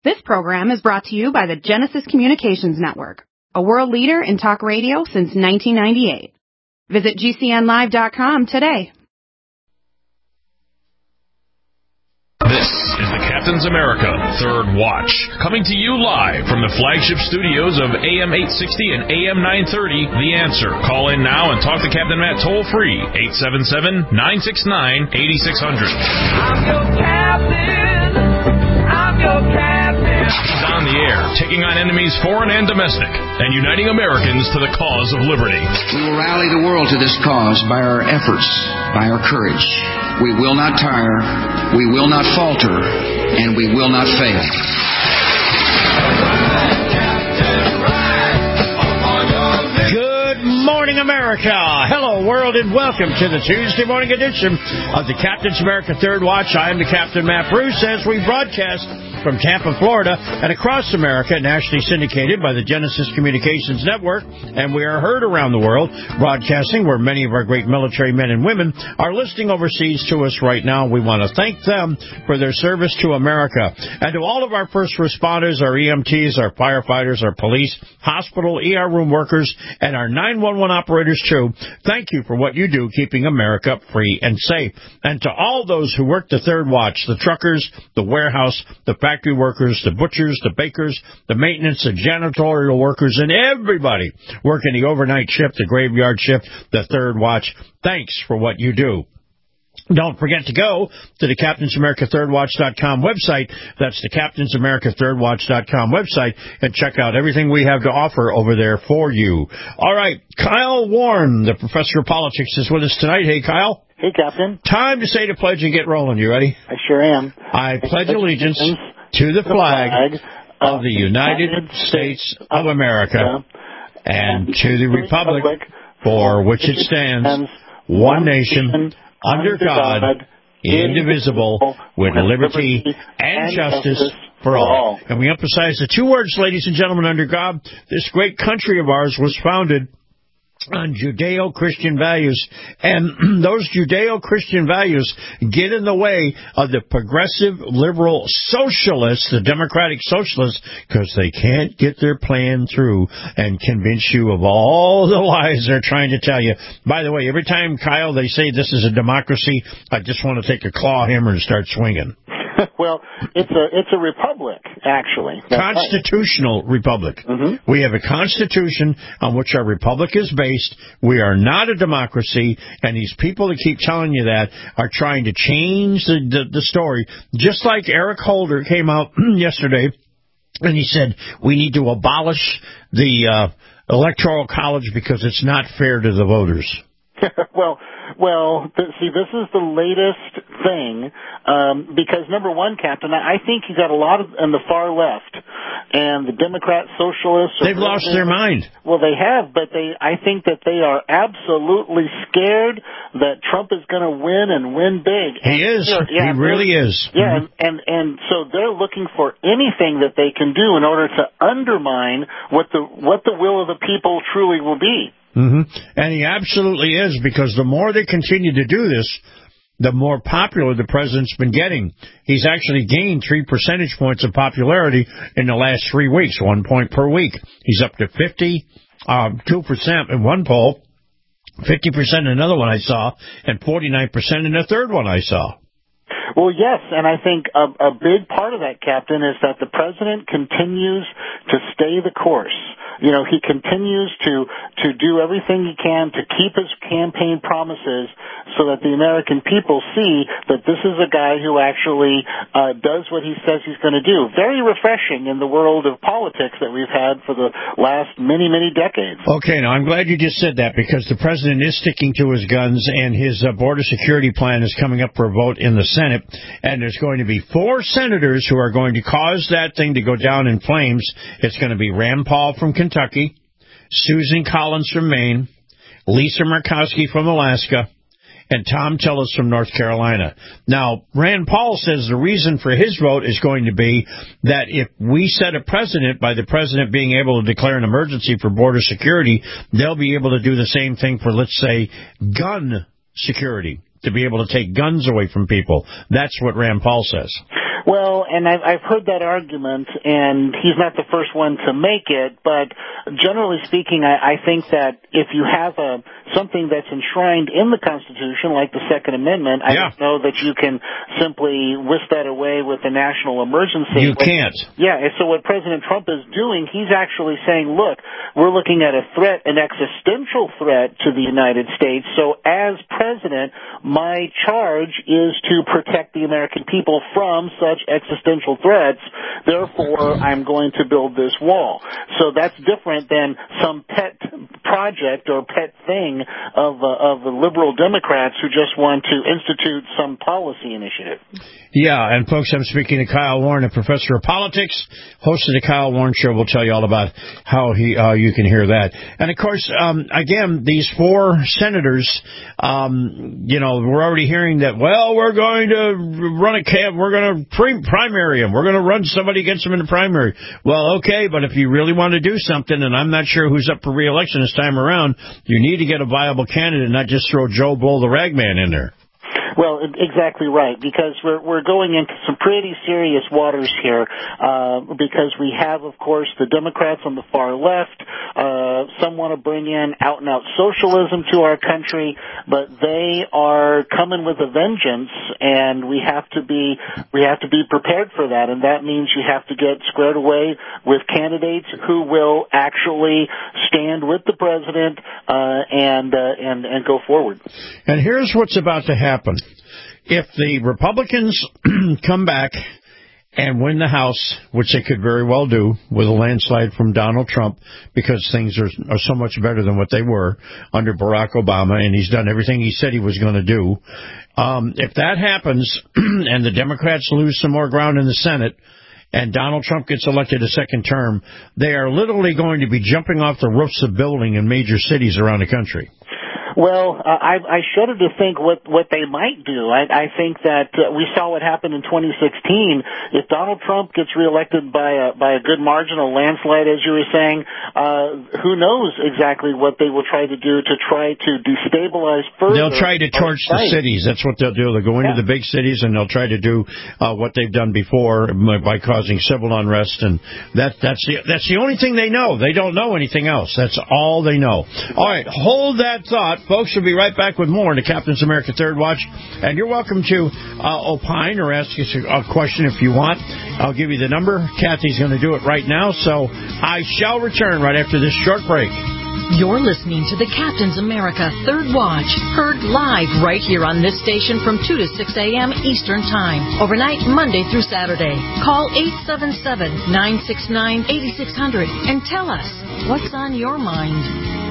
This program is brought to you by the Genesis Communications Network, a world leader in talk radio since 1998. Visit GCNlive.com today. This is the Captain's America Third Watch, coming to you live from the flagship studios of AM 860 and AM 930, The Answer. Call in now and talk to Captain Matt toll-free, 877-969-8600. I'm your captain. I'm your captain. He's on the air, taking on enemies foreign and domestic, and uniting Americans to the cause of liberty. We will rally the world to this cause by our efforts, by our courage. We will not tire, we will not falter, and we will not fail. Good morning, America. Hello, world, and welcome to the Tuesday morning edition of the Captain's America Third Watch. I am the Captain, Matt Bruce, as we broadcast from Tampa, Florida, and across America, nationally syndicated by the Genesis Communications Network, and we are heard around the world, broadcasting where many of our great military men and women are listening overseas to us right now. We want to thank them for their service to America. And to all of our first responders, our EMTs, our firefighters, our police, hospital, ER room workers, and our 911 operators, too, thank you for what you do, keeping America free and safe. And to all those who work the Third Watch, the truckers, the warehouse, the factory workers, the butchers, the bakers, the maintenance, the janitorial workers, and everybody working the overnight shift, the graveyard shift, the Third Watch, thanks for what you do. Don't forget to go to the CaptainsAmericaThirdWatch.com website. That's the CaptainsAmericaThirdWatch.com website, and check out everything we have to offer over there for you. All right, Kyle Warren, the professor of politics, is with us tonight. Hey, Kyle. Hey, Captain. Time to say the pledge and get rolling. You ready? I sure am. I pledge allegiance to the flag of the United States of America and to the republic for which it stands, one nation, under God, indivisible, with liberty and justice for all. And we emphasize the two words, ladies and gentlemen, under God. This great country of ours was founded on Judeo-Christian values, and those Judeo-Christian values get in the way of the progressive liberal socialists, the democratic socialists, because they can't get their plan through and convince you of all the lies they're trying to tell you. By the way, every time, Kyle, they say this is a democracy, I just want to take a claw hammer and start swinging. Well, it's a republic, actually. Constitutional republic. Mm-hmm. We have a constitution on which our republic is based. We are not a democracy, and these people that keep telling you that are trying to change the story. Just like Eric Holder came out yesterday, and he said, we need to abolish the Electoral College because it's not fair to the voters. See, this is the latest thing, because number one, Captain, I think you got a lot on the far left, and the Democrat socialists. They've lost their mind. Well, they have, but I think that they are absolutely scared that Trump is going to win and win big. He is. He really is. Yeah, and so they're looking for anything that they can do in order to undermine what the will of the people truly will be. Mm-hmm. And he absolutely is, because the more they continue to do this, the more popular the president's been getting. He's actually gained 3 percentage points of popularity in the last 3 weeks, 1 point per week. He's up to 52% in one poll, 50% in another one I saw, and 49% in the third one I saw. Well, yes, and I think a big part of that, Captain, is that the president continues to stay the course. You know, he continues to do everything he can to keep his campaign promises so that the American people see that this is a guy who actually does what he says he's going to do. Very refreshing in the world of politics that we've had for the last many, many decades. Okay, now I'm glad you just said that, because the president is sticking to his guns, and his border security plan is coming up for a vote in the Senate, and there's going to be 4 senators who are going to cause that thing to go down in flames. It's going to be Rand Paul from Kentucky, Susan Collins from Maine, Lisa Murkowski from Alaska, and Tom Tillis from North Carolina. Now, Rand Paul says the reason for his vote is going to be that if we set a precedent by the president being able to declare an emergency for border security, they'll be able to do the same thing for, let's say, gun security, to be able to take guns away from people. That's what Rand Paul says. Well, and I've heard that argument, and he's not the first one to make it, but generally speaking, I think that if you have something that's enshrined in the Constitution, like the Second Amendment, I don't know that you can simply whisk that away with a national emergency. You can't. Yeah, and so what President Trump is doing, he's actually saying, look, we're looking at a threat, an existential threat to the United States, so as president, my charge is to protect the American people from such existential threats. Therefore, I'm going to build this wall. So that's different than some pet project or pet thing of the liberal Democrats who just want to institute some policy initiative. Yeah, and folks, I'm speaking to Kyle Warren, a professor of politics, host of the Kyle Warren Show. We'll tell you all about how you can hear that. And of course, again, these 4 senators, we're already hearing that, well, we're going to run a camp, we're going to primary them, we're going to run somebody against them in the primary. Well, okay, but if you really want to do something, and I'm not sure who's up for re-election this time around, you need to get a viable candidate, not just throw Joe Blow the Ragman in there. Well, exactly right, because we're going into some pretty serious waters here, because we have, of course, the Democrats on the far left. Some want to bring in out-and-out socialism to our country, but they are coming with a vengeance, and we have to be prepared for that, and that means you have to get squared away with candidates who will actually stand with the president and go forward. And here's what's about to happen. If the Republicans come back and win the House, which they could very well do with a landslide from Donald Trump, because things are so much better than what they were under Barack Obama, and he's done everything he said he was going to do. If that happens and the Democrats lose some more ground in the Senate and Donald Trump gets elected a second term, they are literally going to be jumping off the roofs of buildings in major cities around the country. Well, I shudder to think what they might do. I think that we saw what happened in 2016. If Donald Trump gets reelected by a good margin, a landslide, as you were saying, who knows exactly what they will try to do to try to destabilize further. They'll try to torch the cities. That's what they'll do. They'll go into the big cities and they'll try to do what they've done before by causing civil unrest. And that's the only thing they know. They don't know anything else. That's all they know. All right, hold that thought. Folks, we'll be right back with more in the Captain's America Third Watch. And you're welcome to opine or ask us a question if you want. I'll give you the number. Kathy's going to do it right now. So I shall return right after this short break. You're listening to the Captain's America Third Watch, heard live right here on this station from 2 to 6 a.m. Eastern Time, overnight Monday through Saturday. Call 877-969-8600 and tell us what's on your mind.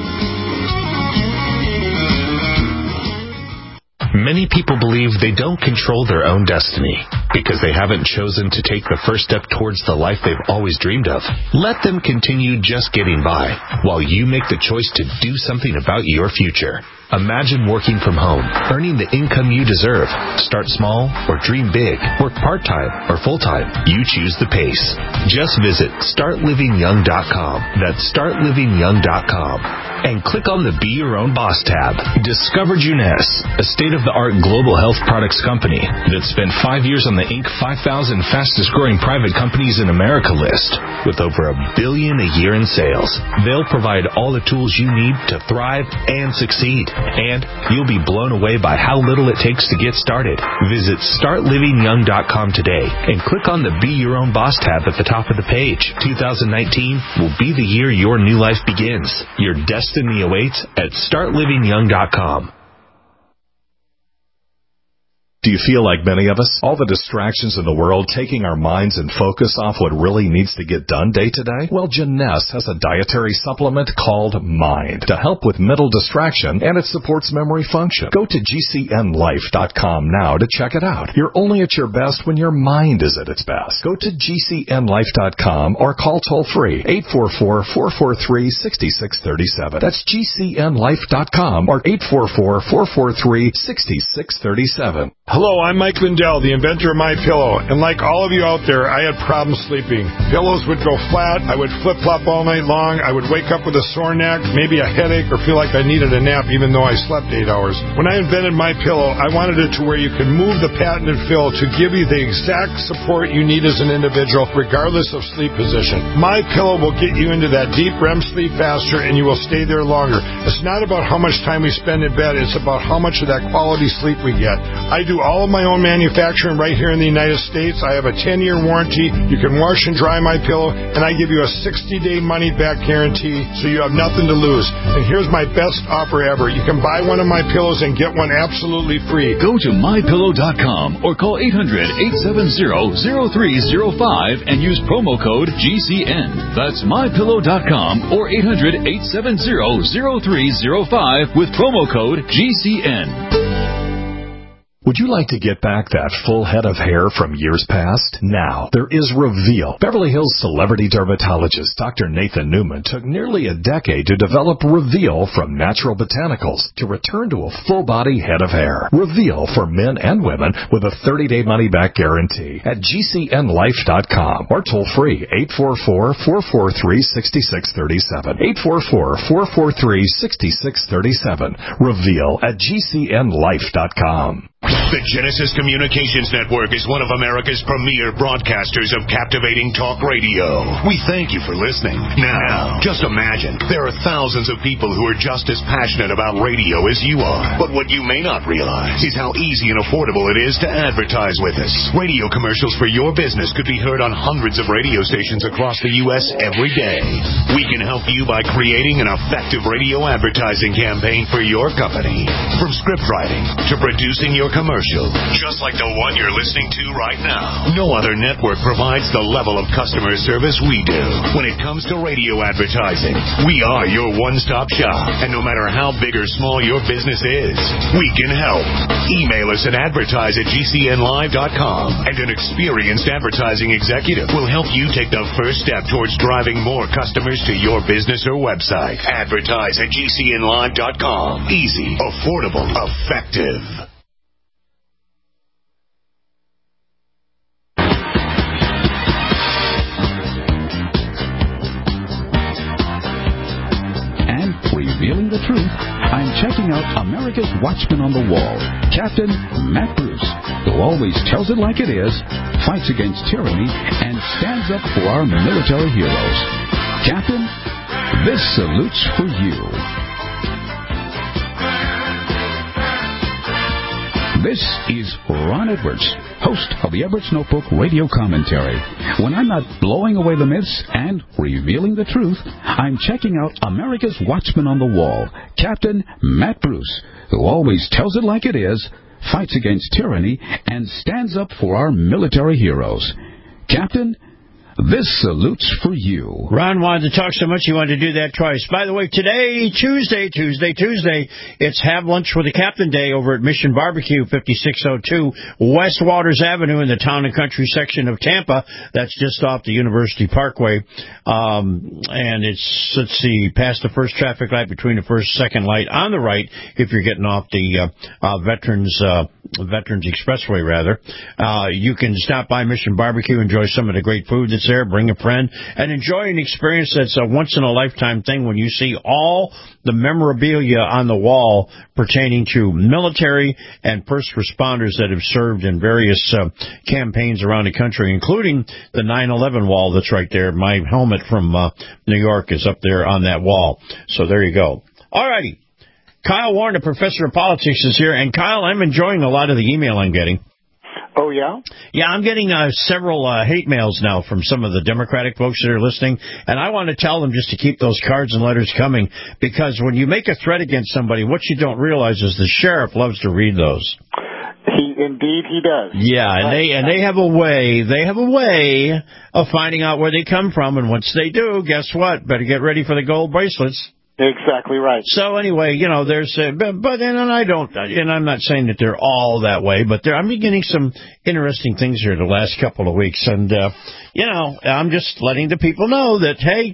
Many people believe they don't control their own destiny because they haven't chosen to take the first step towards the life they've always dreamed of. Let them continue just getting by while you make the choice to do something about your future. Imagine working from home, earning the income you deserve. Start small or dream big. Work part-time or full-time. You choose the pace. Just visit StartLivingYoung.com. That's StartLivingYoung.com. And click on the Be Your Own Boss tab. Discover Juness, a state-of-the-art global health products company that spent 5 years on the Inc. 5,000 fastest-growing private companies in America list with over $1 billion a year in sales. They'll provide all the tools you need to thrive and succeed. And you'll be blown away by how little it takes to get started. Visit StartLivingYoung.com today and click on the Be Your Own Boss tab at the top of the page. 2019 will be the year your new life begins. Your destiny awaits at StartLivingYoung.com. Do you feel like many of us? All the distractions in the world taking our minds and focus off what really needs to get done day to day? Well, Juness has a dietary supplement called Mind to help with mental distraction, and it supports memory function. Go to GCNLife.com now to check it out. You're only at your best when your mind is at its best. Go to GCNLife.com or call toll-free 844-443-6637. That's GCNLife.com or 844-443-6637. Hello, I'm Mike Lindell, the inventor of MyPillow, and like all of you out there, I had problems sleeping. Pillows would go flat, I would flip-flop all night long, I would wake up with a sore neck, maybe a headache, or feel like I needed a nap even though I slept 8 hours. When I invented MyPillow, I wanted it to where you could move the patented fill to give you the exact support you need as an individual, regardless of sleep position. MyPillow will get you into that deep REM sleep faster, and you will stay there longer. It's not about how much time we spend in bed, it's about how much of that quality sleep we get. I do all of my own manufacturing right here in the United States. I have a 10-year warranty. You can wash and dry MyPillow, and I give you a 60-day money-back guarantee, so you have nothing to lose. And here's my best offer ever. You can buy one of my pillows and get one absolutely free. Go to MyPillow.com or call 800-870-0305 and use promo code GCN. That's MyPillow.com or 800-870-0305 with promo code GCN. Would you like to get back that full head of hair from years past? Now, there is Reveal. Beverly Hills celebrity dermatologist Dr. Nathan Newman took nearly a decade to develop Reveal from natural botanicals to return to a full-body head of hair. Reveal for men and women with a 30-day money-back guarantee at GCNlife.com or toll-free 844-443-6637. 844-443-6637. Reveal at GCNlife.com. The Genesis Communications Network is one of America's premier broadcasters of captivating talk radio. We thank you for listening. Now, just imagine, there are thousands of people who are just as passionate about radio as you are. But what you may not realize is how easy and affordable it is to advertise with us. Radio commercials for your business could be heard on hundreds of radio stations across the U.S. every day. We can help you by creating an effective radio advertising campaign for your company. From script writing to producing your commercial, just like the one you're listening to right now. No other network provides the level of customer service we do. When it comes to radio advertising, we are your one-stop shop. And no matter how big or small your business is, we can help. Email us at advertise@GCNlive.com, and an experienced advertising executive will help you take the first step towards driving more customers to your business or website. Advertise@GCNlive.com. Easy, affordable, effective. Revealing the truth, I'm checking out America's Watchman on the Wall, Captain Matt Bruce, who always tells it like it is, fights against tyranny, and stands up for our military heroes. Captain, this salute's for you. This is Ron Edwards, host of the Edwards Notebook radio commentary. When I'm not blowing away the myths and revealing the truth, I'm checking out America's Watchman on the Wall, Captain Matt Bruce, who always tells it like it is, fights against tyranny, and stands up for our military heroes. Captain, this salute's for you. Ron wanted to talk so much he wanted to do that twice. By the way, today, Tuesday, it's Have Lunch with the Captain Day over at Mission Barbecue, 5602 West Waters Avenue in the Town and Country section of Tampa. That's just off the University Parkway. And it's, let's see, past the first traffic light, between the first second light on the right, if you're getting off the Veterans Expressway, rather. You can stop by Mission Barbecue, enjoy some of the great food that's there, bring a friend, and enjoy an experience that's a once-in-a-lifetime thing when you see all the memorabilia on the wall pertaining to military and first responders that have served in various campaigns around the country, including the 9/11 wall that's right there. My helmet from New York is up there on that wall. So there you go. All righty. Kyle Warren, a professor of politics, is here. And, Kyle, I'm enjoying a lot of the email I'm getting. Oh, yeah? Yeah, I'm getting several hate mails now from some of the Democratic folks that are listening, and I want to tell them just to keep those cards and letters coming, because when you make a threat against somebody, what you don't realize is the sheriff loves to read those. Indeed he does. Yeah, and they have a way of finding out where they come from, and once they do, guess what? Better get ready for the gold bracelets. Exactly right. So anyway, you know, there's, and I'm not saying that they're all that way, but I'm beginning some interesting things here the last couple of weeks, and you know, I'm just letting the people know that, hey,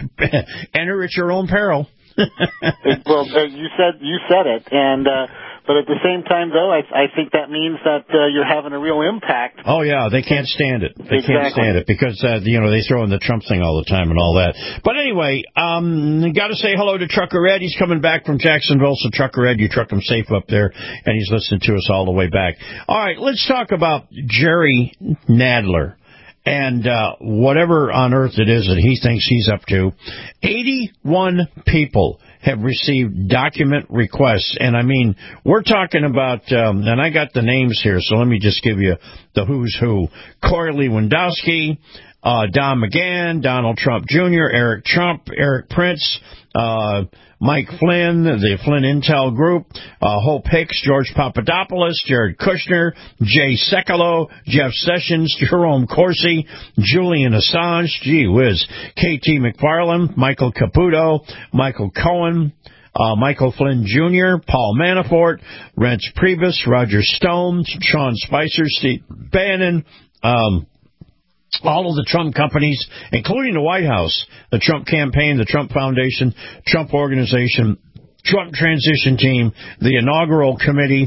enter at your own peril. Well, you said it, and But at the same time, though, I think that means that you're having a real impact. Oh, yeah, they can't stand it. They can't stand it because, they throw in the Trump thing all the time and all that. But anyway, got to say hello to Trucker Ed. He's coming back from Jacksonville, so Trucker Ed, you truck him safe up there, and he's listening to us all the way back. All right, let's talk about Jerry Nadler and whatever on earth it is that he thinks he's up to. 81 people have received document requests, and I mean, we're talking about, and I got the names here, so let me just give you the who's who. Corey Lewandowski, Don McGahn, Donald Trump Jr., Eric Trump, Eric Prince, Mike Flynn, the Flynn Intel Group, Hope Hicks, George Papadopoulos, Jared Kushner, Jay Sekulow, Jeff Sessions, Jerome Corsi, Julian Assange, gee whiz, K.T. McFarland, Michael Caputo, Michael Cohen, Michael Flynn Jr., Paul Manafort, Reince Priebus, Roger Stone, Sean Spicer, Steve Bannon, all of the Trump companies, including the White House, the Trump campaign, the Trump Foundation, Trump Organization, Trump Transition Team, the inaugural committee,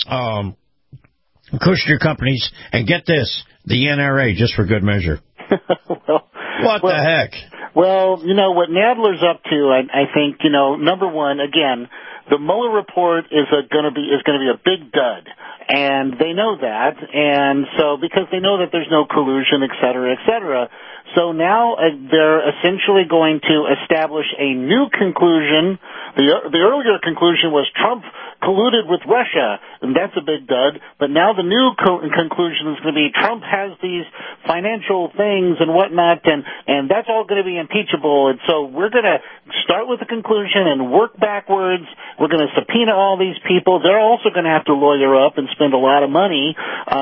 Kushner companies, and get this, the NRA, just for good measure. What the heck? Well, what Nadler's up to, I think, number one, again, the Mueller report is going to be a big dud. And they know that, and so because they know that there's no collusion, et cetera, et cetera. So now they're essentially going to establish a new conclusion. The earlier conclusion was Trump colluded with Russia, and that's a big dud. But now the new conclusion is going to be Trump has these financial things and whatnot, and that's all going to be impeachable. And so we're going to start with the conclusion and work backwards. We're going to subpoena all these people. They're also going to have to lawyer up and spend a lot of money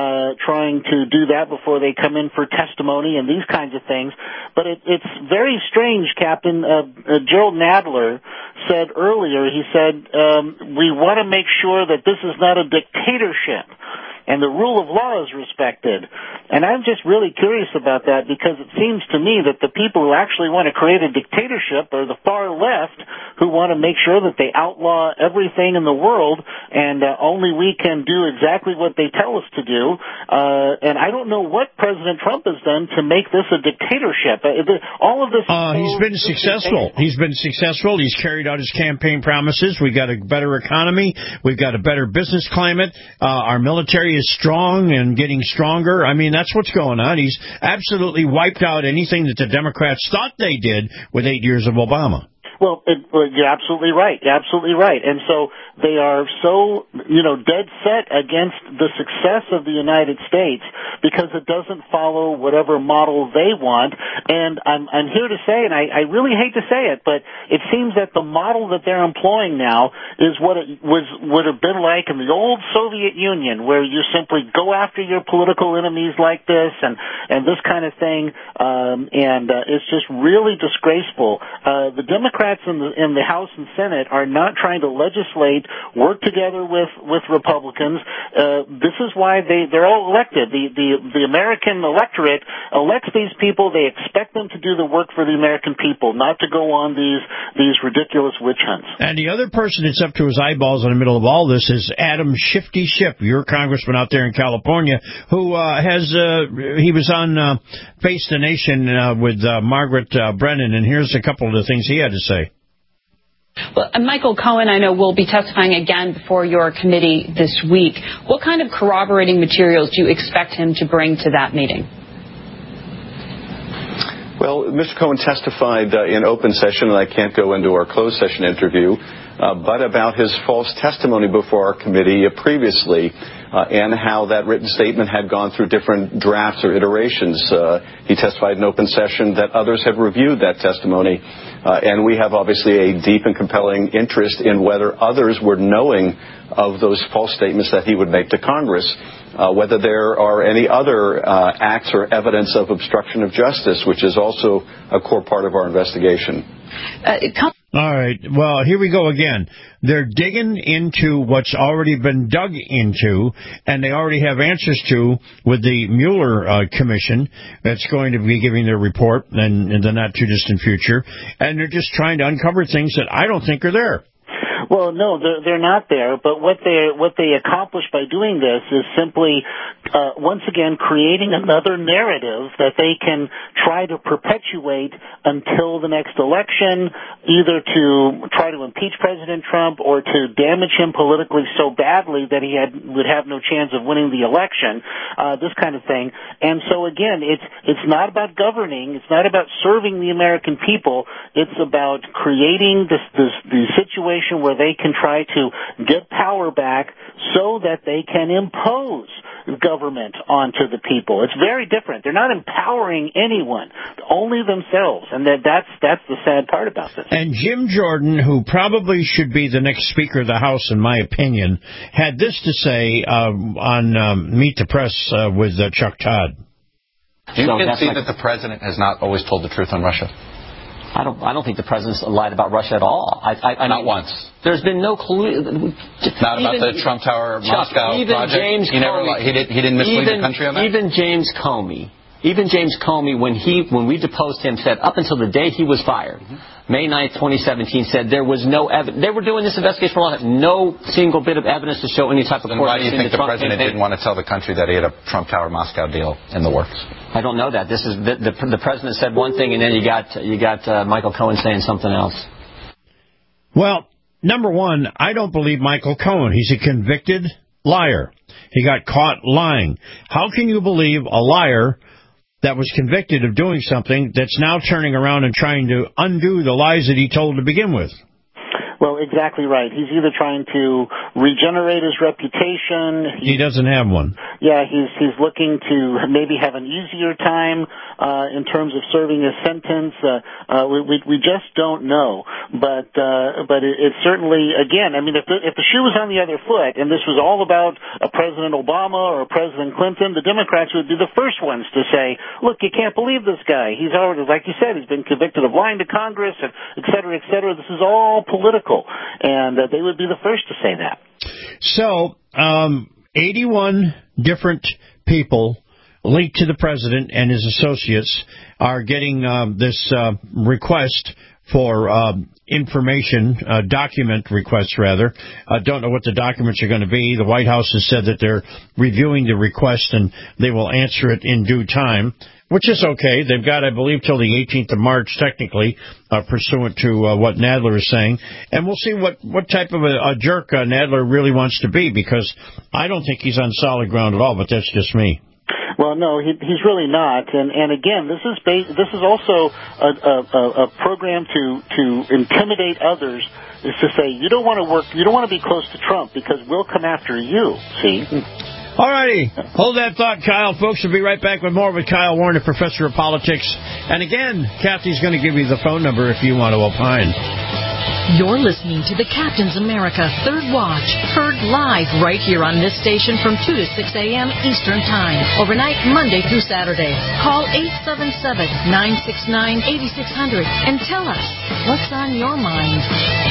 trying to do that before they come in for testimony and these kinds of things. But it's very strange, Captain. Gerald Nadler said earlier, he said, we want to make sure that this is not a dictatorship and the rule of law is respected. And I'm just really curious about that because it seems to me that the people who actually want to create a dictatorship are the far left who want to make sure that they outlaw everything in the world and only we can do exactly what they tell us to do. And I don't know what President Trump has done to make this a dictatorship. All of this... he's been successful. He's been successful. He's carried out his campaign promises. We've got a better economy. We've got a better business climate. Our military is strong and getting stronger. I mean, that's what's going on. He's absolutely wiped out anything that the Democrats thought they did with 8 years of Obama. Well, you're absolutely right. You're absolutely right. And so they are so, dead set against the success of the United States because it doesn't follow whatever model they want. And I'm here to say, and I really hate to say it, but it seems that the model that they're employing now is what it would have been like in the old Soviet Union, where you simply go after your political enemies like this and this kind of thing. It's just really disgraceful. The Democrats in the House and Senate are not trying to legislate, work together with Republicans. This is why they're all elected. The American electorate elects these people. They expect them to do the work for the American people, not to go on these ridiculous witch hunts. And the other person that's up to his eyeballs in the middle of all this is Adam Shifty Schiff, your congressman out there in California, who he was on Face the Nation with Margaret Brennan, and here's a couple of the things he had to say. Well, Michael Cohen, I know, will be testifying again before your committee this week. What kind of corroborating materials do you expect him to bring to that meeting? Well, Mr. Cohen testified in open session, and I can't go into our closed session interview, but about his false testimony before our committee previously and how that written statement had gone through different drafts or iterations. He testified in open session that others have reviewed that testimony, and we have obviously a deep and compelling interest in whether others were knowing of those false statements that he would make to Congress, whether there are any other acts or evidence of obstruction of justice, which is also a core part of our investigation. All right. Well, here we go again. They're digging into what's already been dug into, and they already have answers to with the Mueller Commission that's going to be giving their report in the not-too-distant future, and they're just trying to uncover things that I don't think are there. Well, no, they're not there. But what they accomplish by doing this is simply, once again, creating another narrative that they can try to perpetuate until the next election, either to try to impeach President Trump or to damage him politically so badly that he would have no chance of winning the election. This kind of thing. And so again, it's not about governing. It's not about serving the American people. It's about creating the situation where they can try to get power back so that they can impose government onto the people. It's very different. They're not empowering anyone, only themselves. And that's the sad part about this. And Jim Jordan, who probably should be the next Speaker of the House, in my opinion, had this to say on Meet the Press with Chuck Todd. Do you concede that the president has not always told the truth on Russia? I don't think the president's lied about Russia at all. Not once. There's been no clue. Not about the Trump Tower Moscow project. James Comey, he didn't mislead the country on that. Even James Comey, when we deposed him, said up until the day he was fired, May 9th, 2017, said there was no evidence. They were doing this investigation for a long time. No single bit of evidence to show any type of coordination. Why do you think the president campaign didn't want to tell the country that he had a Trump Tower Moscow deal in the works? I don't know that. This is the president said one thing, and then you got Michael Cohen saying something else. Well, number one, I don't believe Michael Cohen. He's a convicted liar. He got caught lying. How can you believe a liar that was convicted of doing something that's now turning around and trying to undo the lies that he told to begin with? Well, exactly right. He's either trying to regenerate his reputation. He doesn't have one. Yeah, he's looking to maybe have an easier time in terms of serving his sentence. We just don't know. But it certainly, again, I mean, if the shoe was on the other foot and this was all about a President Obama or a President Clinton, the Democrats would be the first ones to say, look, you can't believe this guy. He's already, like you said, he's been convicted of lying to Congress, and et cetera, et cetera. This is all political. And they would be the first to say that. So, 81 different people linked to the president and his associates are getting this request for information, document requests, rather. I don't know what the documents are going to be. The White House has said that they're reviewing the request and they will answer it in due time, which is okay. They've got, I believe, till the 18th of March, technically, pursuant to what Nadler is saying. And we'll see what type of a jerk Nadler really wants to be, because I don't think he's on solid ground at all, but that's just me. Well, no, he's really not. And again, this is also a program to intimidate others, is to say you don't want to be close to Trump because we'll come after you. See. All righty. Hold that thought, Kyle. Folks, we'll be right back with more with Kyle Warren, a professor of politics. And again, Kathy's going to give you the phone number if you want to opine. You're listening to the Captain's America Third Watch, heard live right here on this station from 2 to 6 a.m. Eastern Time, overnight Monday through Saturday. Call 877-969-8600 and tell us what's on your mind.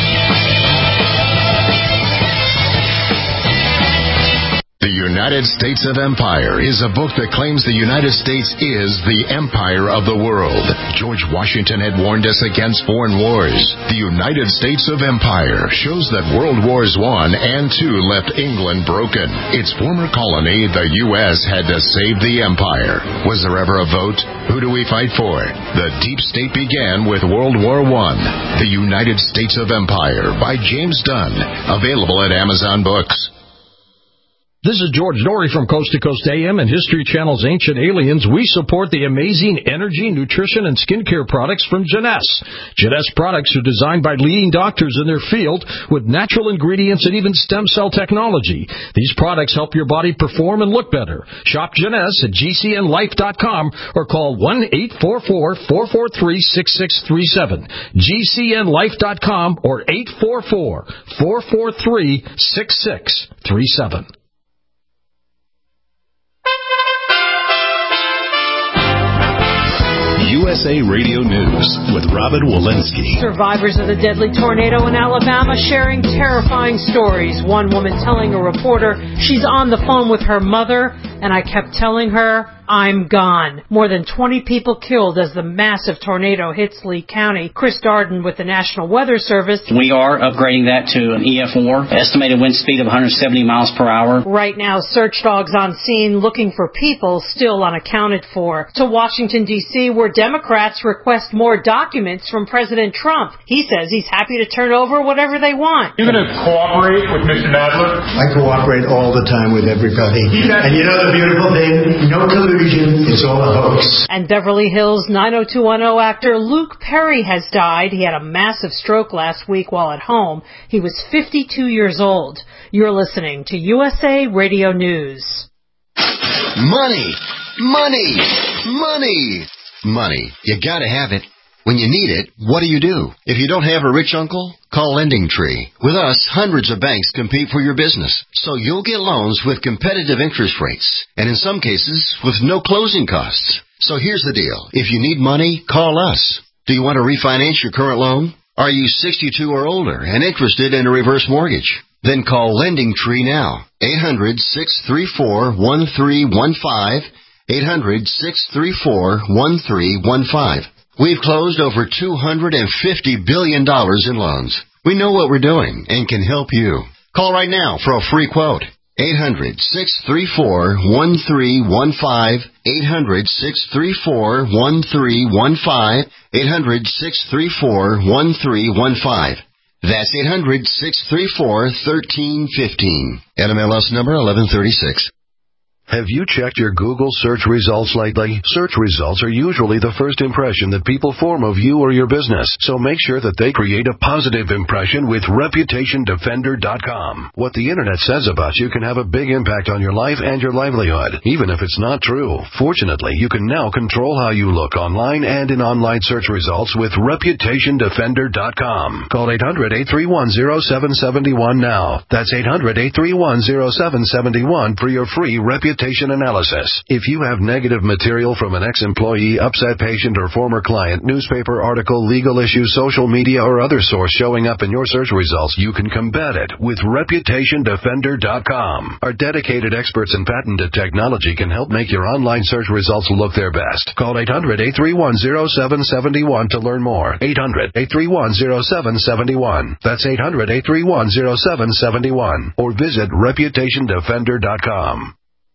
The United States of Empire is a book that claims the United States is the empire of the world. George Washington had warned us against foreign wars. The United States of Empire shows that World Wars I and II left England broken. Its former colony, the U.S., had to save the empire. Was there ever a vote? Who do we fight for? The deep state began with World War I. The United States of Empire by James Dunn. Available at Amazon Books. This is George Norrie from Coast to Coast AM and History Channel's Ancient Aliens. We support the amazing energy, nutrition, and skincare products from Jeunesse. Jeunesse products are designed by leading doctors in their field with natural ingredients and even stem cell technology. These products help your body perform and look better. Shop Jeunesse at GCNlife.com or call 1-844-443-6637. GCNlife.com or 844-443-6637. USA Radio News with Robin Walensky. Survivors of the deadly tornado in Alabama sharing terrifying stories. One woman telling a reporter she's on the phone with her mother and I kept telling her, I'm gone. More than 20 people killed as the massive tornado hits Lee County. Chris Darden with the National Weather Service. We are upgrading that to an EF4, estimated wind speed of 170 miles per hour. Right now, search dogs on scene looking for people still unaccounted for. To Washington, D.C., where Democrats request more documents from President Trump. He says he's happy to turn over whatever they want. You're going to cooperate with Mr. Nadler? I cooperate all the time with everybody. And you know the beautiful thing? No collusion. It's all a hoax. And Beverly Hills 90210 actor Luke Perry has died. He had a massive stroke last week while at home. He was 52 years old. You're listening to USA Radio News. Money, money, money, money. You gotta have it. When you need it, what do? If you don't have a rich uncle, call LendingTree. With us, hundreds of banks compete for your business, so you'll get loans with competitive interest rates, and in some cases, with no closing costs. So here's the deal. If you need money, call us. Do you want to refinance your current loan? Are you 62 or older and interested in a reverse mortgage? Then call LendingTree now. 800-634-1315. 800-634-1315. We've closed over $250 billion in loans. We know what we're doing and can help you. Call right now for a free quote. 800-634-1315. 800-634-1315. 800-634-1315. That's 800-634-1315. NMLS number 1136. Have you checked your Google search results lately? Search results are usually the first impression that people form of you or your business, so make sure that they create a positive impression with ReputationDefender.com. What the Internet says about you can have a big impact on your life and your livelihood, even if it's not true. Fortunately, you can now control how you look online and in online search results with ReputationDefender.com. Call 800-831-0771 now. That's 800-831-0771 for your free reputation analysis. If you have negative material from an ex-employee, upset patient, or former client, newspaper article, legal issue, social media, or other source showing up in your search results, you can combat it with ReputationDefender.com. Our dedicated experts in patented technology can help make your online search results look their best. Call 800-831-0771 to learn more. 800-831-0771. That's 800-831-0771. Or visit ReputationDefender.com.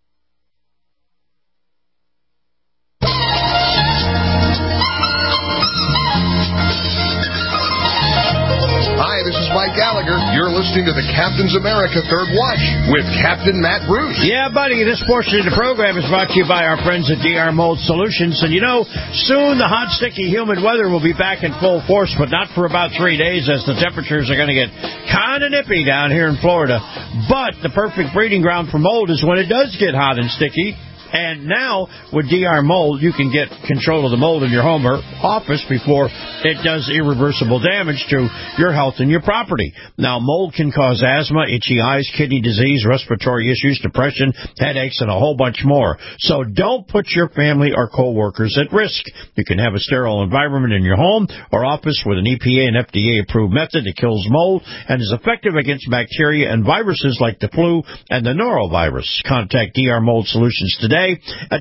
Mike Gallagher. You're listening to the Captain's America Third Watch with Captain Matt Bruce. Yeah, buddy, this portion of the program is brought to you by our friends at DR Mold Solutions. And you know, soon the hot, sticky, humid weather will be back in full force, but not for about 3 days as the temperatures are going to get kind of nippy down here in Florida. But the perfect breeding ground for mold is when it does get hot and sticky. And now, with DR Mold, you can get control of the mold in your home or office before it does irreversible damage to your health and your property. Now, mold can cause asthma, itchy eyes, kidney disease, respiratory issues, depression, headaches, and a whole bunch more. So don't put your family or coworkers at risk. You can have a sterile environment in your home or office with an EPA and FDA-approved method that kills mold and is effective against bacteria and viruses like the flu and the norovirus. Contact DR Mold Solutions today at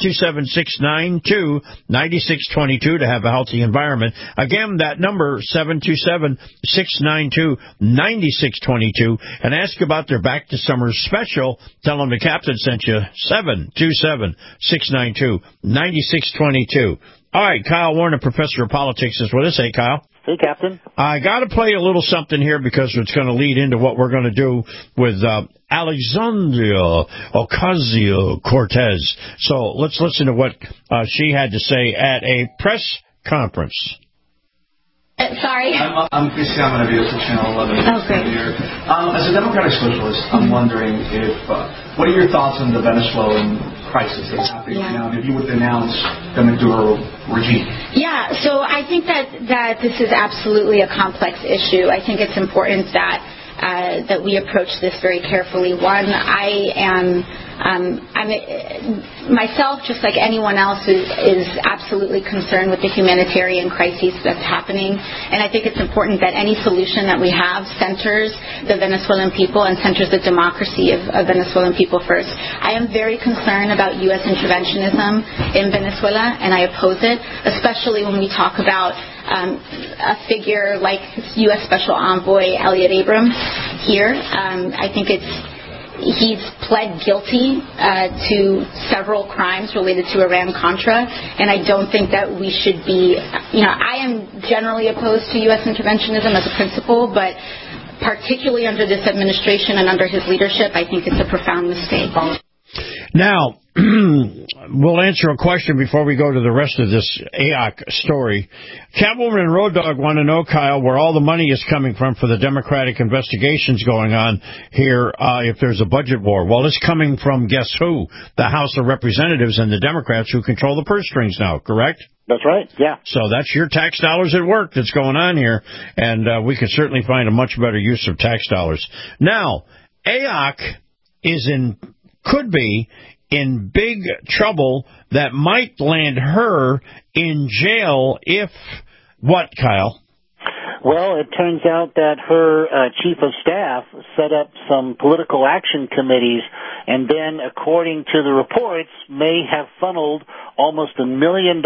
727-692-9622 to have a healthy environment. Again, that number, 727-692-9622, and ask about their Back to Summer special. Tell them the captain sent you, 727-692-9622. All right, Kyle Warner, professor of politics, is with us. Hey, Kyle. Hey, Captain. I got to play a little something here because it's going to lead into what we're going to do with Alexandria Ocasio-Cortez. So let's listen to what she had to say at a press conference. Sorry? I'm Christian Manavides from Channel 11. Okay. As a Democratic Socialist, I'm wondering if, what are your thoughts on the Venezuelan crisis that's happening now? If you would denounce the Maduro regime? Yeah, so I think that this is absolutely a complex issue. I think it's important that that we approach this very carefully. One, I'm myself, just like anyone else, is absolutely concerned with the humanitarian crisis that's happening, and I think it's important that any solution that we have centers the Venezuelan people and centers the democracy of Venezuelan people first. I am very concerned about U.S. interventionism in Venezuela, and I oppose it, especially when we talk about a figure like U.S. Special Envoy Elliot Abrams here. I think he's pled guilty to several crimes related to Iran-Contra, and I don't think that we should be, I am generally opposed to U.S. interventionism as a principle, but particularly under this administration and under his leadership, I think it's a profound mistake. Now, we'll answer a question before we go to the rest of this AOC story. Catwoman and Road Dogg want to know, Kyle, where all the money is coming from for the Democratic investigations going on here if there's a budget war. Well, it's coming from, guess who? The House of Representatives and the Democrats who control the purse strings now, correct? That's right, yeah. So that's your tax dollars at work that's going on here, and we could certainly find a much better use of tax dollars. Now, AOC could be in big trouble that might land her in jail if what, Kyle? Well, it turns out that her chief of staff set up some political action committees and then, according to the reports, may have funneled almost $1 million.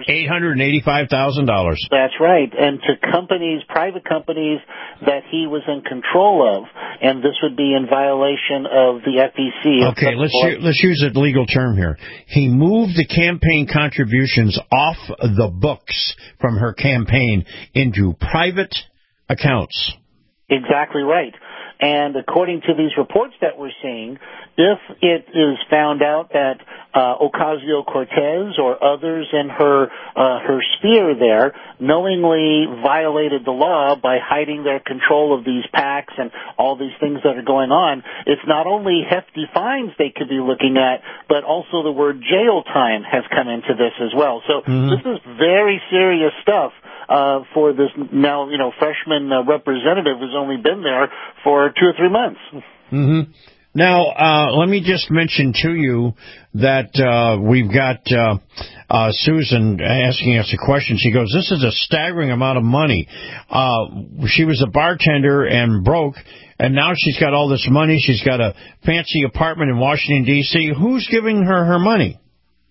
$885,000. That's right, and to private companies that he was in control of, and this would be in violation of the FEC. Okay, let's use a legal term here. He moved the campaign contributions off the books from her campaign into private accounts. Exactly right. And according to these reports that we're seeing, if it is found out that Ocasio-Cortez or others in her sphere there knowingly violated the law by hiding their control of these PACs and all these things that are going on, it's not only hefty fines they could be looking at, but also the word jail time has come into this as well. So This is very serious stuff. For this now, freshman representative who's only been there for 2 or 3 months. Mm-hmm. Now, let me just mention to you that we've got Susan asking us a question. She goes, this is a staggering amount of money. She was a bartender and broke, and now she's got all this money. She's got a fancy apartment in Washington, D.C. Who's giving her money?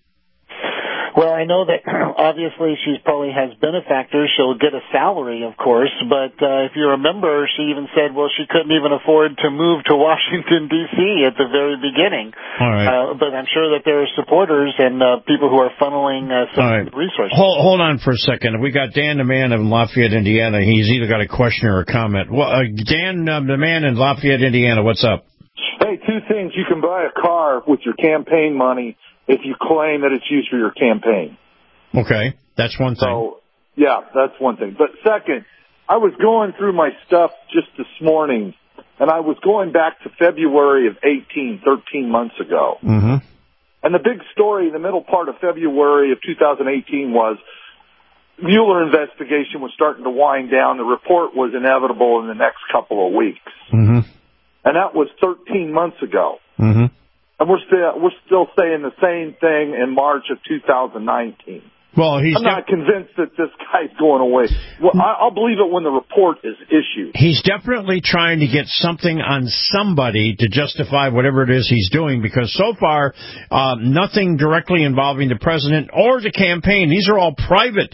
Well, I know that obviously she probably has benefactors. She'll get a salary, of course, but if you remember, she even said, well, she couldn't even afford to move to Washington, D.C. at the very beginning. All right. But I'm sure that there are supporters and people who are funneling some resources. Hold on for a second. We got Dan the Man in Lafayette, Indiana. He's either got a question or a comment. Well, Dan the Man in Lafayette, Indiana, what's up? Hey, 2 things. You can buy a car with your campaign money if you claim that it's used for your campaign. Okay, that's one thing. So, yeah, that's one thing. But second, I was going through my stuff just this morning, and I was going back to February of 13 months ago. Mm-hmm. And the big story in the middle part of February of 2018 was Mueller investigation was starting to wind down. The report was inevitable in the next couple of weeks. Mm-hmm. And that was 13 months ago. Mm-hmm. And we're still saying the same thing in March of 2019. Well, I'm not convinced that this guy's going away. Well, I'll believe it when the report is issued. He's definitely trying to get something on somebody to justify whatever it is he's doing, because so far, nothing directly involving the president or the campaign. These are all private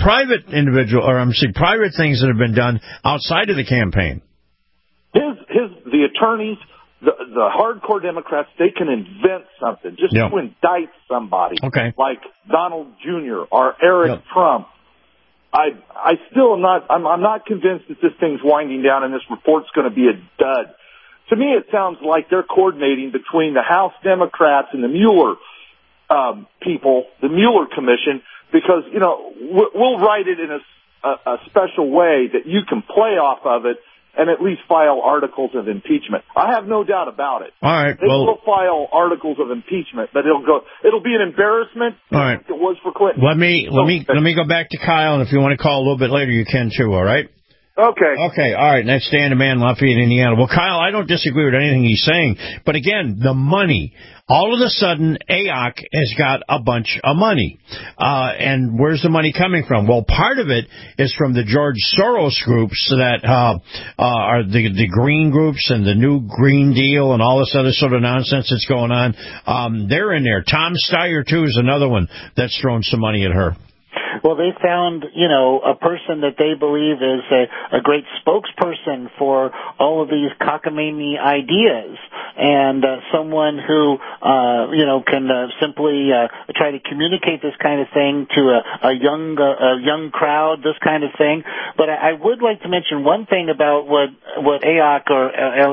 private things that have been done outside of the campaign. The attorneys, the hardcore Democrats, they can invent something just to indict somebody, like Donald Jr. or Eric Trump. I still am not. I'm not convinced that this thing's winding down and this report's going to be a dud. To me, it sounds like they're coordinating between the House Democrats and the Mueller people, the Mueller Commission, because we'll write it in a special way that you can play off of it and at least file articles of impeachment. I have no doubt about it. All right. They will file articles of impeachment, but it'll be an embarrassment. All right. Like it was for Clinton. Let me go back to Kyle, and if you want to call a little bit later, you can too. All right. Okay, all right. That's Dan, the man, Lafayette, Indiana. Well, Kyle, I don't disagree with anything he's saying. But again, the money. All of a sudden, AOC has got a bunch of money. And where's the money coming from? Well, part of it is from the George Soros groups that are the green groups and the new Green Deal and all this other sort of nonsense that's going on. They're in there. Tom Steyer, too, is another one that's thrown some money at her. Well, they found, a person that they believe is a great spokesperson for all of these cockamamie ideas, and someone who, can simply try to communicate this kind of thing to a young crowd, this kind of thing. But I would like to mention one thing about what AOC or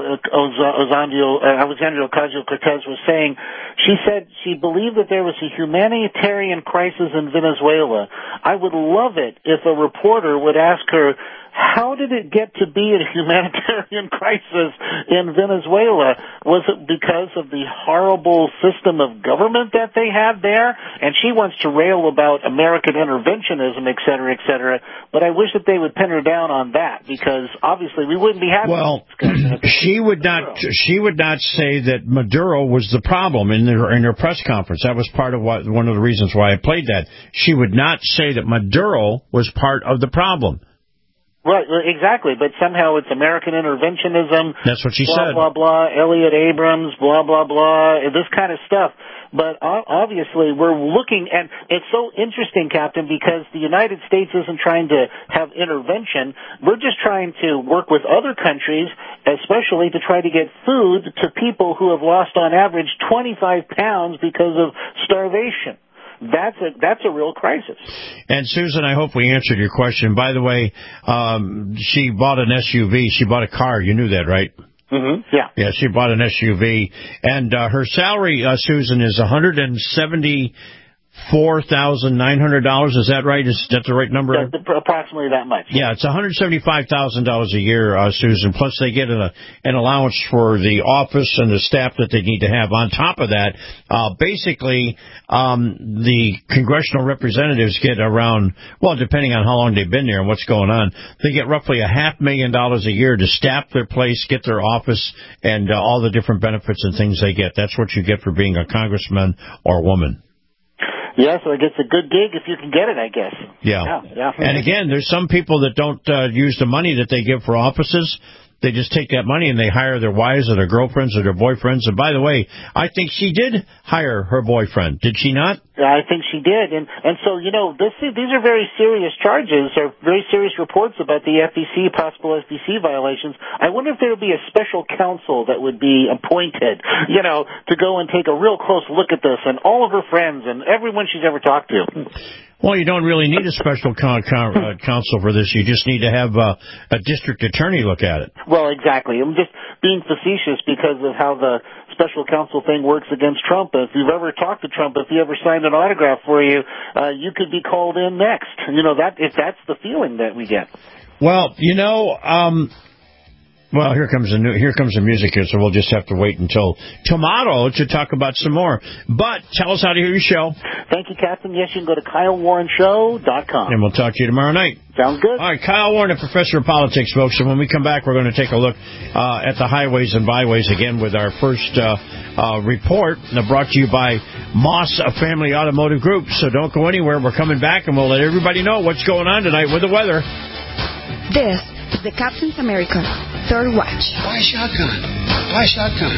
Alexandria Ocasio-Cortez was saying. She said she believed that there was a humanitarian crisis in Venezuela. I would love it if a reporter would ask her, how did it get to be a humanitarian crisis in Venezuela? Was it because of the horrible system of government that they had there? And she wants to rail about American interventionism, et cetera, et cetera. But I wish that they would pin her down on that, because obviously we wouldn't be having this discussion. She would not say that Maduro was the problem in her press conference. That was part of one of the reasons why I played that. She would not say that Maduro was part of the problem. Right, exactly, but somehow it's American interventionism. That's what she said. Blah, blah, blah, Elliot Abrams, blah, blah, blah, this kind of stuff. But obviously we're looking, and it's so interesting, Captain, because the United States isn't trying to have intervention. We're just trying to work with other countries, especially to try to get food to people who have lost on average 25 pounds because of starvation. That's a real crisis. And Susan, I hope we answered your question. By the way, she bought an SUV. She bought a car. You knew that, right? Mm-hmm. Yeah. Yeah, she bought an SUV. And her salary, Susan, is $174,900. Is that right? Is that the right number? Yeah, approximately that much. Yeah, it's $175,000 a year, Susan. Plus, they get an allowance for the office and the staff that they need to have. On top of that, basically, the congressional representatives get around, well, depending on how long they've been there and what's going on, they get roughly $500,000 a year to staff their place, get their office, and all the different benefits and things they get. That's what you get for being a congressman or woman. Yeah, so it's a good gig if you can get it, I guess. Yeah. And again, there's some people that don't use the money that they give for offices. They just take that money and they hire their wives or their girlfriends or their boyfriends. And by the way, I think she did hire her boyfriend. Did she not? I think she did. And so, these are very serious charges, or very serious reports about the FEC, possible FEC violations. I wonder if there would be a special counsel that would be appointed, to go and take a real close look at this, and all of her friends and everyone she's ever talked to. Well, you don't really need a special counsel for this. You just need to have a district attorney look at it. Well, exactly. I'm just being facetious because of how the special counsel thing works against Trump. If you've ever talked to Trump, if he ever signed an autograph for you, you could be called in next. If that's the feeling that we get. Well, well, here comes the music here, so we'll just have to wait until tomorrow to talk about some more. But tell us how to hear your show. Thank you, Captain. Yes, you can go to KyleWarrenShow.com. And we'll talk to you tomorrow night. Sounds good. All right, Kyle Warren, a professor of politics, folks. And when we come back, we're going to take a look at the highways and byways again with our first report brought to you by Moss Family Automotive Group. So don't go anywhere. We're coming back, and we'll let everybody know what's going on tonight with the weather. This is the Captain's America Third Watch. Why shotgun? Why shotgun?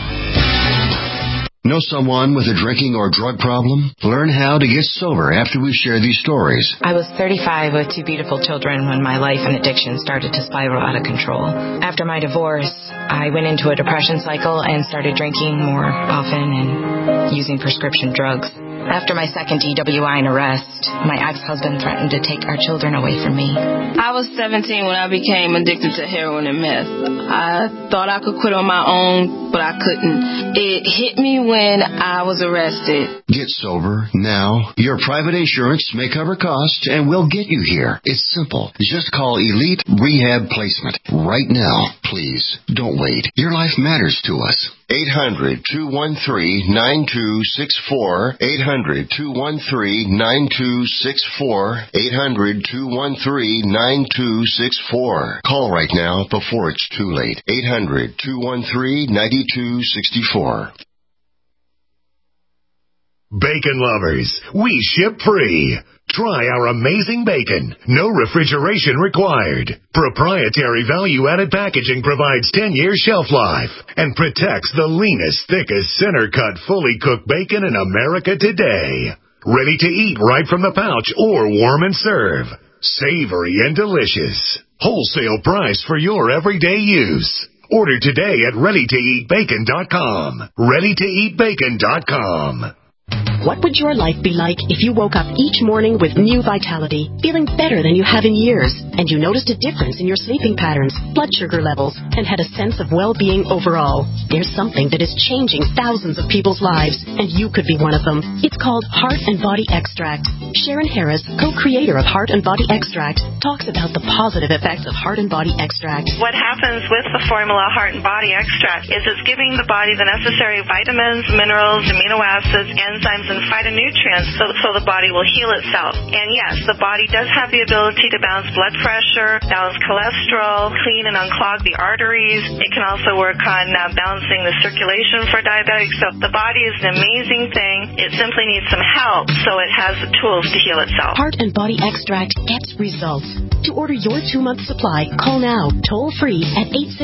Know someone with a drinking or drug problem? Learn how to get sober after we share these stories. I was 35 with 2 beautiful children when my life and addiction started to spiral out of control. After my divorce, I went into a depression cycle and started drinking more often and using prescription drugs. After my second DWI and arrest, my ex-husband threatened to take our children away from me. I was 17 when I became addicted to heroin and meth. I thought I could quit on my own, but I couldn't. It hit me when I was arrested. Get sober now. Your private insurance may cover costs and will get you here. It's simple. Just call Elite Rehab Placement right now. Please, don't wait. Your life matters to us. 800-213-9264. 800-213-9264. 800-213-9264. Call right now before it's too late. 800-213-9264. Bacon lovers, we ship free. Try our amazing bacon. No refrigeration required. Proprietary value-added packaging provides 10-year shelf life and protects the leanest, thickest, center-cut, fully cooked bacon in America today. Ready to eat right from the pouch or warm and serve. Savory and delicious. Wholesale price for your everyday use. Order today at ReadyToEatBacon.com. ReadyToEatBacon.com. What would your life be like if you woke up each morning with new vitality, feeling better than you have in years, and you noticed a difference in your sleeping patterns, blood sugar levels, and had a sense of well-being overall? There's something that is changing thousands of people's lives, and you could be one of them. It's called Heart and Body Extract. Sharon Harris, co-creator of Heart and Body Extract, talks about the positive effects of Heart and Body Extract. What happens with the formula Heart and Body Extract is it's giving the body the necessary vitamins, minerals, amino acids, enzymes, and phytonutrients so the body will heal itself. And yes, the body does have the ability to balance blood pressure, balance cholesterol, clean and unclog the arteries. It can also work on balancing the circulation for diabetics. So the body is an amazing thing. It simply needs some help so it has the tools to heal itself. Heart and Body Extract gets results. To order your 2-month supply, call now, toll free at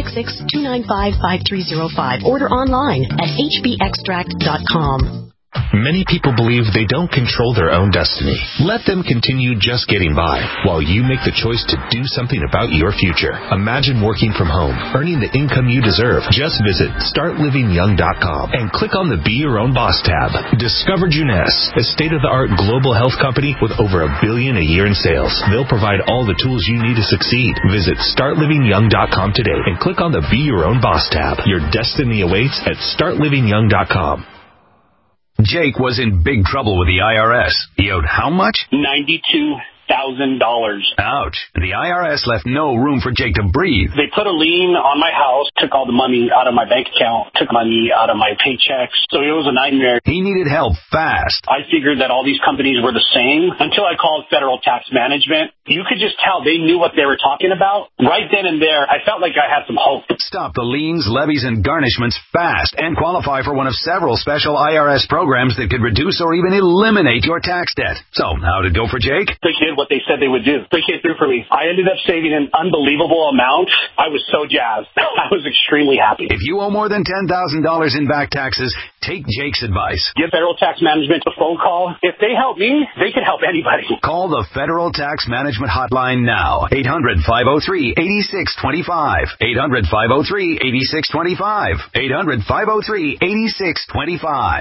866-295-5305. Order online at hbextract.com. Many people believe they don't control their own destiny. Let them continue just getting by while you make the choice to do something about your future. Imagine working from home, earning the income you deserve. Just visit StartLivingYoung.com and click on the Be Your Own Boss tab. Discover Jeunesse, a state-of-the-art global health company with over $1 billion a year in sales. They'll provide all the tools you need to succeed. Visit StartLivingYoung.com today and click on the Be Your Own Boss tab. Your destiny awaits at StartLivingYoung.com. Jake was in big trouble with the IRS. He owed how much? $92,000. Ouch. The IRS left no room for Jake to breathe. They put a lien on my house, took all the money out of my bank account, took money out of my paychecks. So it was a nightmare. He needed help fast. I figured that all these companies were the same until I called Federal Tax Management. You could just tell they knew what they were talking about. Right then and there, I felt like I had some hope. Stop the liens, levies, and garnishments fast and qualify for one of several special IRS programs that could reduce or even eliminate your tax debt. So, how did it go for Jake? They did what they said they would do. They came through for me. I ended up saving an unbelievable amount. I was so jazzed. I was extremely happy. If you owe more than $10,000 in back taxes, take Jake's advice. Give Federal Tax Management a phone call. If they help me, they can help anybody. Call the Federal Tax Management hotline now. 800-503-8625. 800-503-8625. 800-503-8625.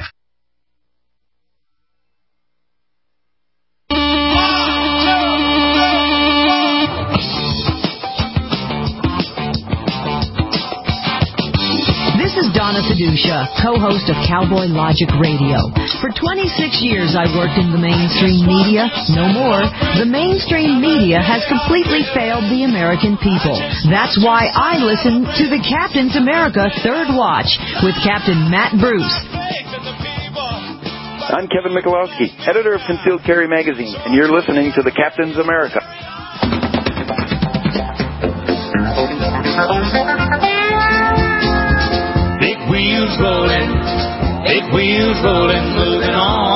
This is Donna Fiducia, co-host of Cowboy Logic Radio. For 26 years I worked in the mainstream media. No more. The mainstream media has completely failed the American people. That's why I listen to the Captain's America Third Watch with Captain Matt Bruce. I'm Kevin Michalowski, editor of Concealed Carry Magazine, and you're listening to the Captain's America. Big wheels rolling, moving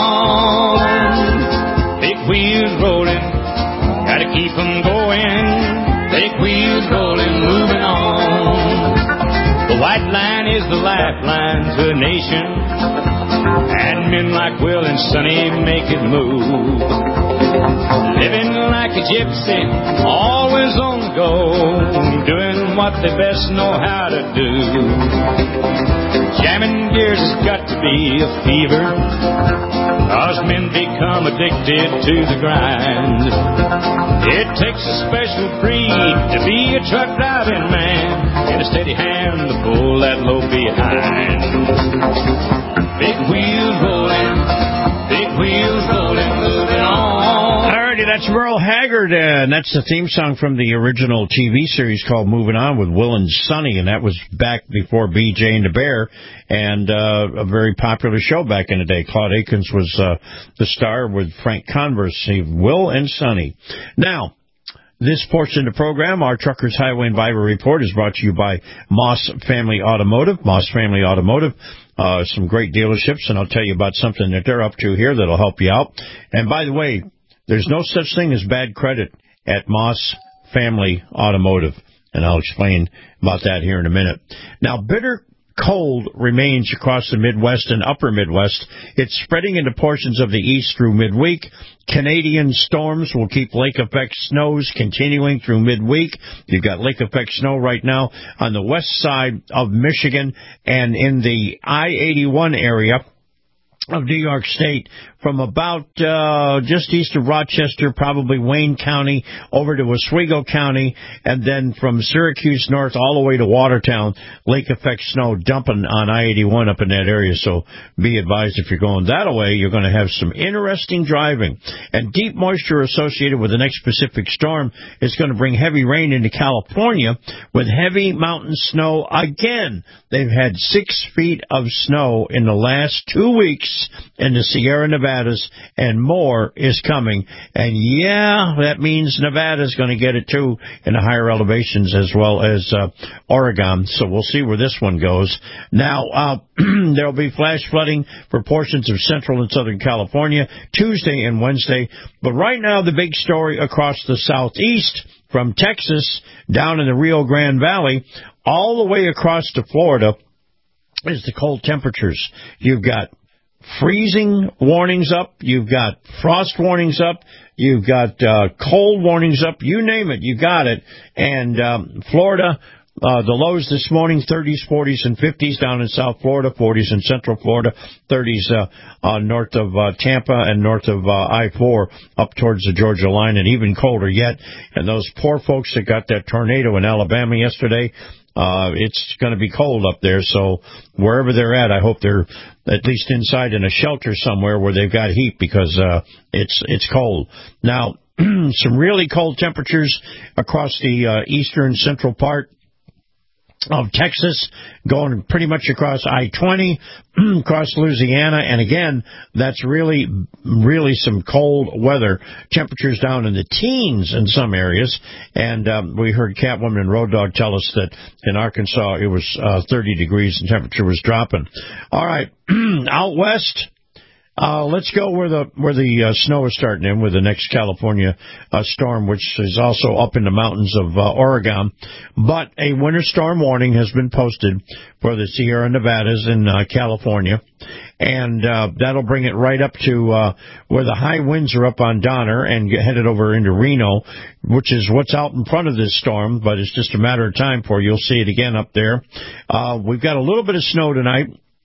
on. Big wheels rolling, gotta keep them going. Big wheels rolling, moving on. The white line is the lifeline to a nation, and men like Will and Sonny make it move. Living like a gypsy, always on the go, doing what they best know how to do. Jamming gears has got to be a fever, 'cause men become addicted to the grind. It takes a special breed to be a truck driving man, and a steady hand to pull that load behind. Big wheels rolling, That's Merle Haggard, and that's the theme song from the original TV series called Moving On with Will and Sonny, and that was back before BJ and the Bear, and a very popular show back in the day. Claude Akins was the star with Frank Converse, Will and Sonny. Now, this portion of the program, our Truckers Highway and Byway Report, is brought to you by Moss Family Automotive. Moss Family Automotive, some great dealerships, and I'll tell you about something that they're up to here that'll help you out. And by the way, there's no such thing as bad credit at Moss Family Automotive, and I'll explain about that here in a minute. Now, bitter cold remains across the Midwest and upper Midwest. It's spreading into portions of the east through midweek. Canadian storms will keep lake-effect snows continuing through midweek. You've got lake-effect snow right now on the west side of Michigan and in the I-81 area of New York State, from about just east of Rochester, probably Wayne County, over to Oswego County, and then from Syracuse north all the way to Watertown, lake-effect snow dumping on I-81 up in that area. So be advised, if you're going that way, you're going to have some interesting driving. And deep moisture associated with the next Pacific storm is going to bring heavy rain into California with heavy mountain snow again. They've had 6 feet of snow in the last 2 weeks in the Sierra Nevadas, and more is coming. And yeah, that means Nevada's going to get it too in the higher elevations, as well as Oregon. So we'll see where this one goes. Now, there'll be flash flooding for portions of central and southern California Tuesday and Wednesday. But right now, the big story across the southeast, from Texas down in the Rio Grande Valley all the way across to Florida, is the cold temperatures. You've got freezing warnings up, you've got frost warnings up, you've got cold warnings up, you name it, you got it. And Florida, the lows this morning, 30s, 40s, and 50s down in South Florida, 40s in Central Florida, 30s north of Tampa and north of I-4 up towards the Georgia line, and even colder yet. And those poor folks that got that tornado in Alabama yesterday, it's going to be cold up there, so wherever they're at, I hope they're at least inside in a shelter somewhere where they've got heat, because it's cold. Now, some really cold temperatures across the eastern central part of Texas, going pretty much across I-20, across Louisiana, and again, that's really some cold weather. Temperatures down in the teens in some areas, and we heard Catwoman and Road Dog tell us that in Arkansas it was 30 degrees and temperature was dropping. All right, out west, let's go where the snow is starting in with the next California storm, which is also up in the mountains of Oregon. But a winter storm warning has been posted for the Sierra Nevadas in California, and that'll bring it right up to where the high winds are up on Donner and headed over into Reno, which is what's out in front of this storm, but it's just a matter of time before you'll see it again up there. We've got a little bit of snow tonight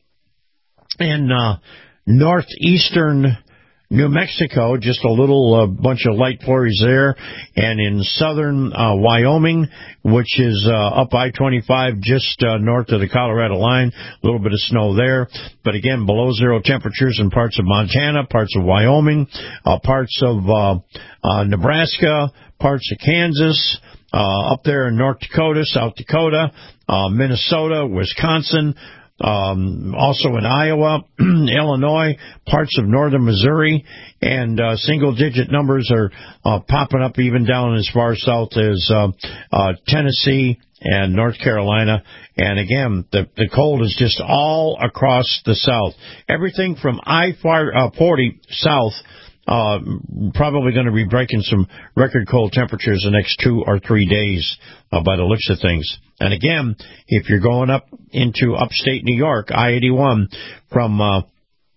in northeastern New Mexico, just a little bunch of light flurries there, and in southern Wyoming, which is up I-25 just north of the Colorado line, a little bit of snow there, but again, below zero temperatures in parts of Montana, parts of Wyoming, parts of Nebraska, parts of Kansas, up there in North Dakota, South Dakota, Minnesota, Wisconsin, also in Iowa, Illinois, parts of northern Missouri, and single-digit numbers are popping up even down as far south as Tennessee and North Carolina. And again, the cold is just all across the south. Everything from I-40 south, probably going to be breaking some record cold temperatures the next 2 or 3 days by the looks of things. And again, if you're going up into upstate New York, I-81 from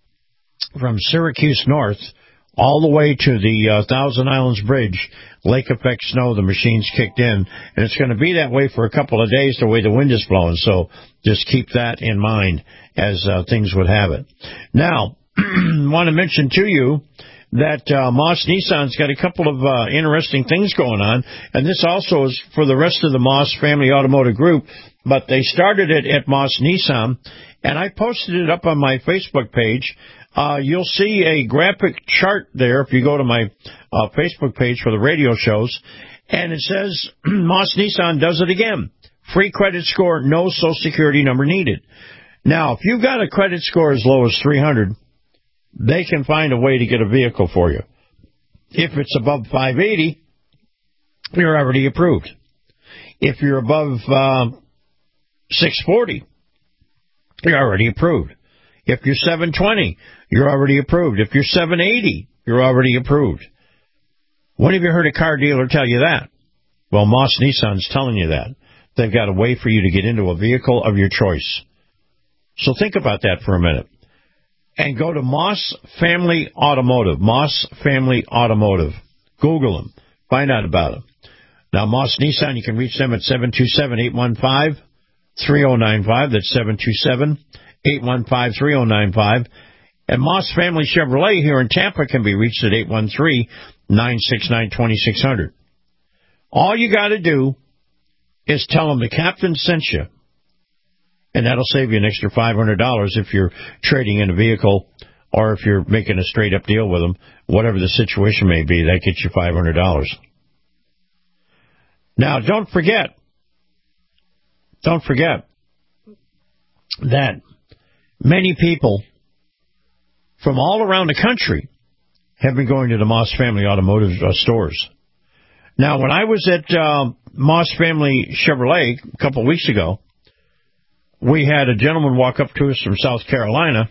Syracuse north all the way to the Thousand Islands Bridge, lake effect snow, the machine's kicked in, and it's going to be that way for a couple of days the way the wind is blowing. So just keep that in mind as things would have it. Now, want to mention to you that Moss Nissan's got a couple of interesting things going on, and this also is for the rest of the Moss Family Automotive Group, but they started it at Moss Nissan, and I posted it up on my Facebook page. you'll see a graphic chart there if you go to my Facebook page for the radio shows, and it says Moss Nissan does it again. Free credit score, no Social Security number needed. Now, if you've got a credit score as low as 300, they can find a way to get a vehicle for you. If it's above 580, you're already approved. If you're above 640, you're already approved. If you're 720, you're already approved. If you're 780, you're already approved. When have you heard a car dealer tell you that? Well, Moss Nissan's telling you that. They've got a way for you to get into a vehicle of your choice. So think about that for a minute. And go to Moss Family Automotive. Moss Family Automotive. Google them. Find out about them. Now, Moss Nissan, you can reach them at 727-815-3095. That's 727-815-3095. And Moss Family Chevrolet here in Tampa can be reached at 813-969-2600. All you got to do is tell them the captain sent you. And that'll save you an extra $500 if you're trading in a vehicle or if you're making a straight-up deal with them. Whatever the situation may be, that gets you $500. Now, don't forget that many people from all around the country have been going to the Moss Family Automotive stores. Now, when I was at Moss Family Chevrolet a couple of weeks ago, we had a gentleman walk up to us from South Carolina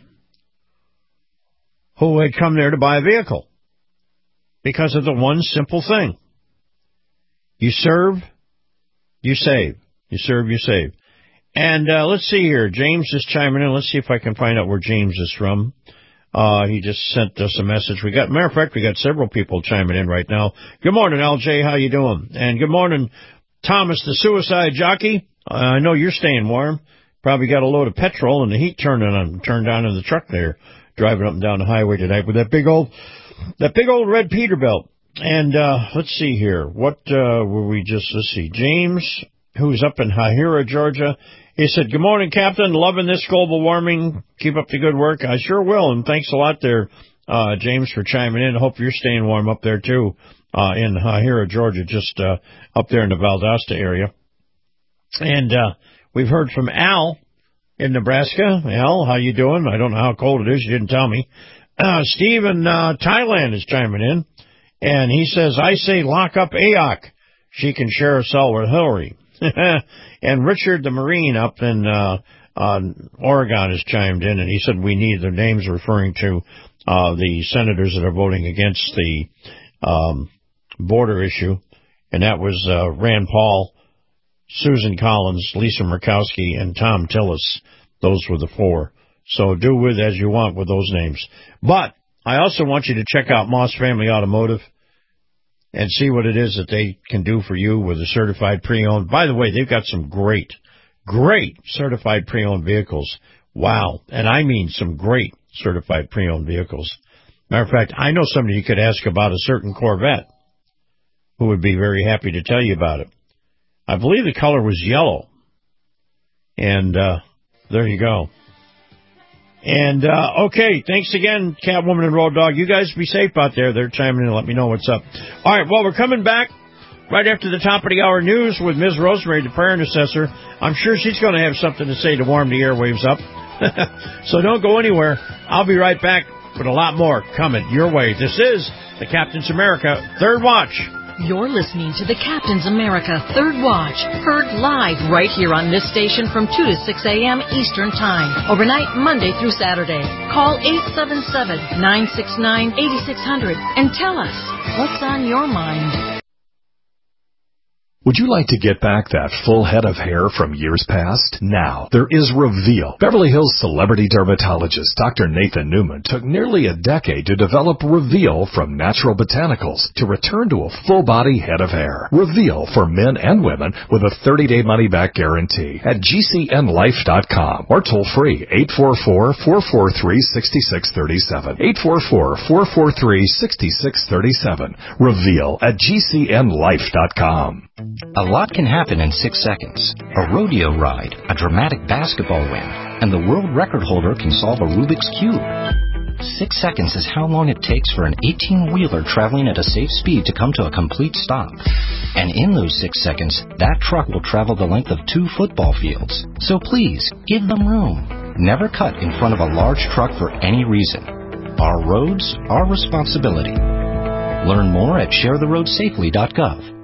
who had come there to buy a vehicle because of the one simple thing. You serve, you save. You serve, you save. And let's see here. James is chiming in. Let's see if I can find out where James is from. He just sent us a message. Matter of fact, we got several people chiming in right now. Good morning, LJ. How you doing? And good morning, Thomas, the suicide jockey. I know you're staying warm. Probably got a load of petrol and the heat turned on in the truck there, driving up and down the highway tonight with that big old red Peterbilt. And let's see here. Let's see. James, who's up in Hahira, Georgia, he said, good morning, Captain. Loving this global warming. Keep up the good work. I sure will. And thanks a lot there, James, for chiming in. I hope you're staying warm up there, too, in Hahira, Georgia, just up there in the Valdosta area. And we've heard from Al in Nebraska. Al, how you doing? I don't know how cold it is. You didn't tell me. Steve in Thailand is chiming in. And he says, I say lock up AOC. She can share a cell with Hillary. And Richard the Marine up in Oregon has chimed in, and he said we need their names referring to the senators that are voting against the border issue. And that was Rand Paul, Susan Collins, Lisa Murkowski, and Tom Tillis. Those were the four. So do with as you want with those names. But I also want you to check out Moss Family Automotive and see what it is that they can do for you with a certified pre-owned. By the way, they've got some great certified pre-owned vehicles. Wow. And I mean some great certified pre-owned vehicles. Matter of fact, I know somebody you could ask about a certain Corvette who would be very happy to tell you about it. I believe the color was yellow. And there you go. And, okay, thanks again, Catwoman and Road Dog. You guys be safe out there. They're chiming in and let me know what's up. All right, well, we're coming back right after the top of the hour news with Ms. Rosemary, the prayer intercessor. I'm sure she's going to have something to say to warm the airwaves up. So don't go anywhere. I'll be right back with a lot more coming your way. This is the Captain's America Third Watch. You're listening to the Captain's America Third Watch, heard live right here on this station from 2 to 6 a.m. Eastern Time, overnight Monday through Saturday. Call 877-969-8600 and tell us what's on your mind. Would you like to get back that full head of hair from years past? Now, there is Reveal. Beverly Hills celebrity dermatologist Dr. Nathan Newman took nearly a decade to develop Reveal from natural botanicals to return to a full-body head of hair. Reveal for men and women with a 30-day money-back guarantee at GCNlife.com or toll free 844-443-6637. 844-443-6637. Reveal at GCNlife.com. A lot can happen in 6 seconds. A rodeo ride, a dramatic basketball win, and the world record holder can solve a Rubik's Cube. 6 seconds is how long it takes for an 18-wheeler traveling at a safe speed to come to a complete stop. And in those 6 seconds, that truck will travel the length of 2 football fields. So please, give them room. Never cut in front of a large truck for any reason. Our roads, our responsibility. Learn more at sharetheroadsafely.gov.